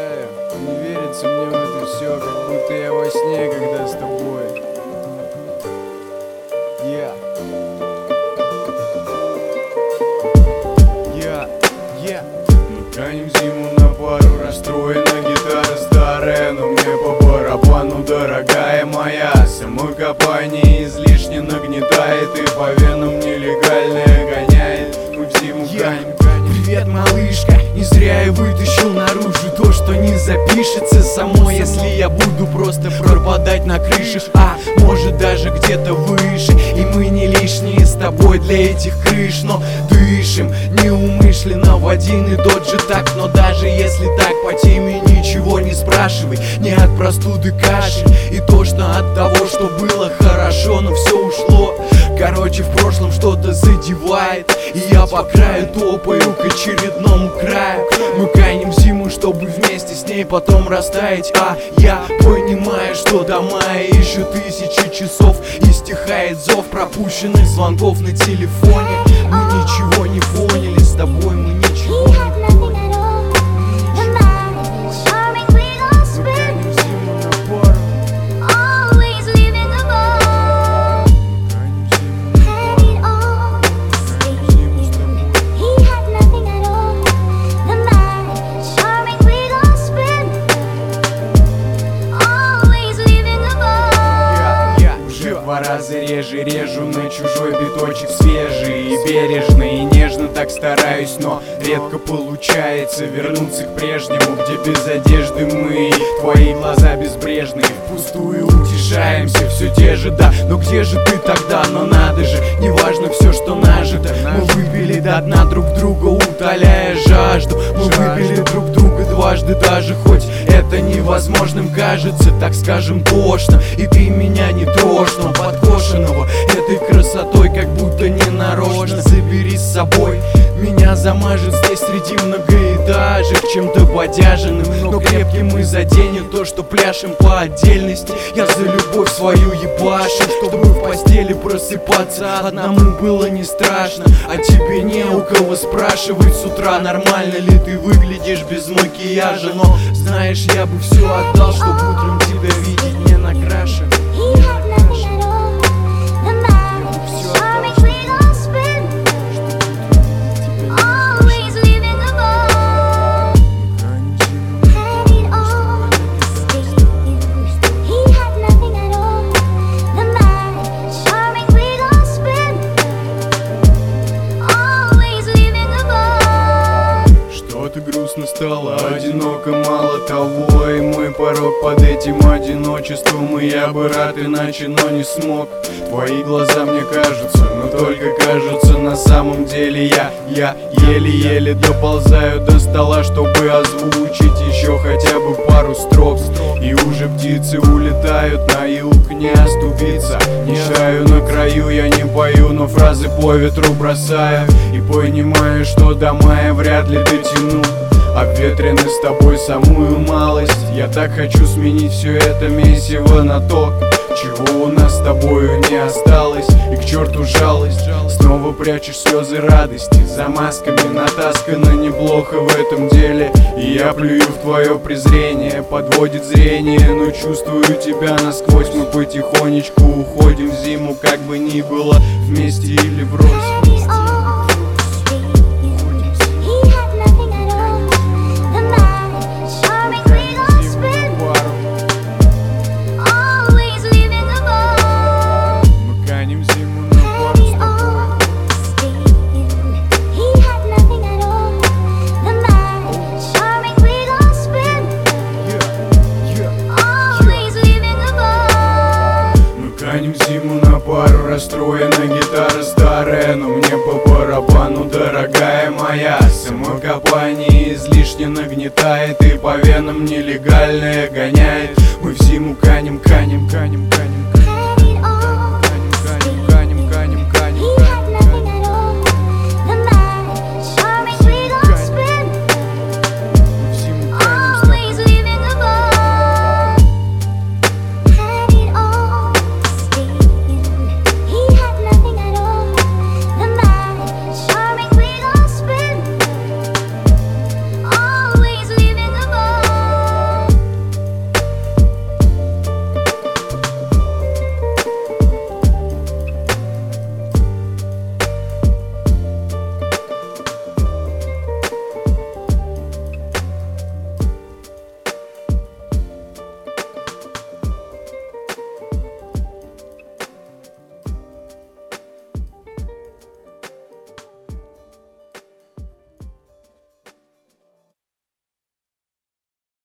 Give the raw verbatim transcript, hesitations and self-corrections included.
представляю, не верится мне в это все, как будто я во сне, когда с тобой. Я Я Я Мы канем зиму на пару, расстроена гитара старая, но мне по барабану, дорогая моя. Самокопание излишне нагнетает и по венам нелегальное гоняет. Мы в зиму канем. Привет, малышка, не зря я вытащил наружу то, что не запишется само, если я буду просто пропадать на крышах, а может даже где-то выше. И мы не лишние с тобой для этих крыш, но дышим неумышленно в один и тот же такт. Но даже если так, по теме ничего не спрашивай, не от простуды кашель и то, что от того, что было хорошо, но все ушло. Короче, в прошлом что-то задевает, и я по краю топаю к очередному краю. Мы канем зиму, чтобы вместе с ней потом растаять. А я понимаю, что до мая еще тысячи часов, и стихает зов пропущенных звонков на телефоне. Мы ничего не поняли с тобой, мы ничего не поняли. Два раза реже режу на чужой биточек свежий и бережно, и нежно так стараюсь, но редко получается вернуться к прежнему, где без одежды мы, твои глаза безбрежные, впустую утешаемся, все те же, да, но где же ты тогда? Но надо же, неважно все, что нажито, мы выпили до дна друг друга, утоляя жажду. Мы выпили друг друга дважды, даже хоть это невозможным кажется, так скажем тошно, и ты меня не трожь, но подкошенного этой красотой, как будто не нарочно. Забери с собой, меня замажет здесь среди многоэтажек чем-то бодяженным, но крепким и заденет то, что пляшем по отдельности. Я за любовь свою ебашу, чтобы в постели просыпаться одному было не страшно, а тебе не у кого спрашивать с утра, нормально ли ты выглядишь без макияжа. Но знаешь, я бы все отдал, чтобы утром тебя видеть не накрашен. Грустно стало, одиноко мало того, и мой порог под этим одиночеством, и я бы рад иначе, но не смог. Твои глаза мне кажутся, но только кажутся, на самом деле я, я еле-еле доползаю до стола, чтобы озвучить еще хотя бы пару строк. И уже птицы улетают на юг, не оступиться, не шаю на краю, я не пою, но фразы по ветру бросаю. И понимаю, что до мая вряд ли дотяну, обветрены с тобой самую малость. Я так хочу сменить все это месиво на то, чего у нас с тобою не осталось. И к черту жалость, снова прячешь слезы радости за масками, натаскано неплохо в этом деле. И я плюю в твое презрение, подводит зрение, но чувствую тебя насквозь. Мы потихонечку уходим в зиму, как бы ни было, вместе или врозь. Канем зиму на пару, расстроена гитара старая, но мне по барабану, дорогая моя. Самокопание излишне нагнетает и по венам нелегальное гоняет. Мы в зиму канем, канем, канем, канем.